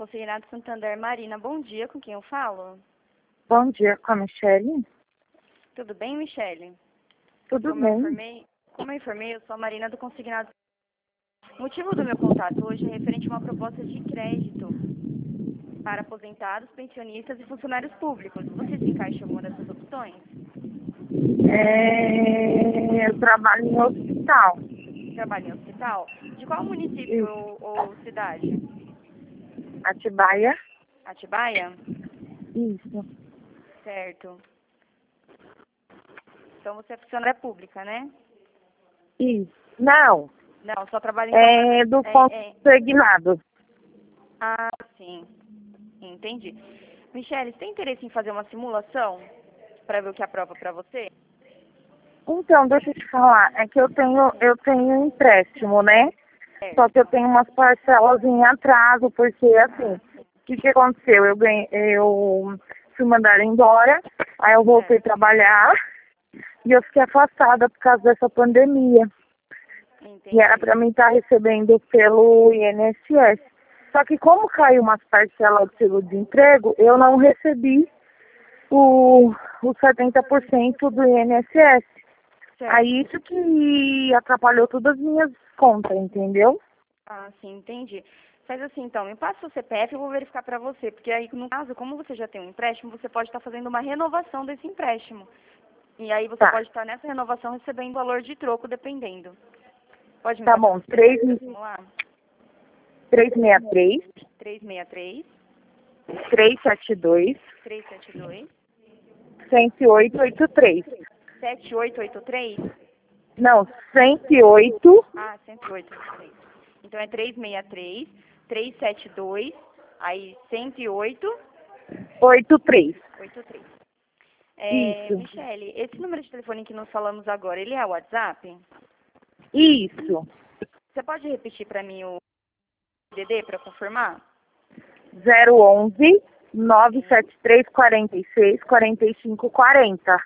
Consignado Santander, Marina. Bom dia, com quem eu falo? Bom dia, com a Michele. Tudo bem, Michele? Tudo Como bem. como eu informei, eu sou a Marina do Consignado. O motivo do meu contato hoje é referente a uma proposta de crédito para aposentados, pensionistas e funcionários públicos. Você se encaixa em alguma dessas opções? Eu trabalho em hospital. Trabalha em hospital? De qual município Isso. ou cidade? Atibaia? Atibaia? Isso. Certo. Então você é funcionária pública, né? Isso. Não, Não, só trabalha então... é do consignado. Ah, sim. Entendi. Michele, você tem interesse em fazer uma simulação para ver o que aprova para você? Então, deixa eu te falar, é que eu tenho um empréstimo, né? Só que eu tenho umas parcelas em atraso, porque assim, o que aconteceu? Eu fui mandada embora, aí eu voltei a trabalhar e eu fiquei afastada por causa dessa pandemia. Entendi. E era para mim estar recebendo pelo INSS. Só que como caiu umas parcelas do seguro-desemprego, eu não recebi os 70% do INSS. Certo. Aí isso que atrapalhou todas as minhas contas, entendeu? Ah, sim, entendi. Faz assim, então, me passa o CPF e eu vou verificar para você, porque aí, no caso, como você já tem um empréstimo, você pode estar fazendo uma renovação desse empréstimo. E aí você Tá. pode estar nessa renovação recebendo valor de troco, dependendo. Pode me Tá passar bom, o CPF para simular? 363 363 372 372 10883. 7883? Não, 108. Ah, 108. Então é 363 372, aí 108 83. 83. Isso. Michele, esse número de telefone que nós falamos agora, ele é o WhatsApp? Isso. Você pode repetir para mim o DD para confirmar? 011 973 46 45 40.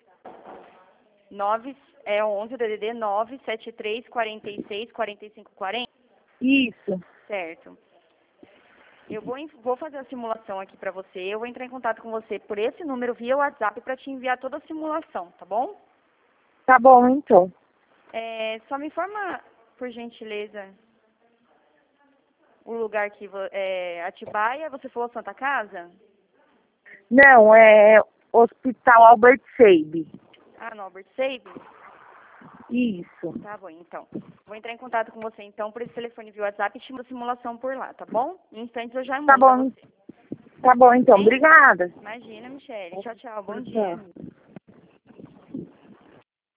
11, o DDD 973 46 45 40? Isso. Certo. Eu vou fazer a simulação aqui para você. Eu vou entrar em contato com você por esse número via WhatsApp para te enviar toda a simulação, tá bom? Tá bom, então. Só me informa, por gentileza, o lugar que... Atibaia, você falou Santa Casa? Não, é Hospital Albert Seib. Ah, no Albert Seib? Isso. Tá bom, então. Vou entrar em contato com você, então, por esse telefone via WhatsApp e te mando a simulação por lá, tá bom? Em instantes eu já mando Tá pra bom. você. Tá bom, então. Bem? Obrigada. Imagina, Michele. Tchau, tchau. Bom dia. Tchau.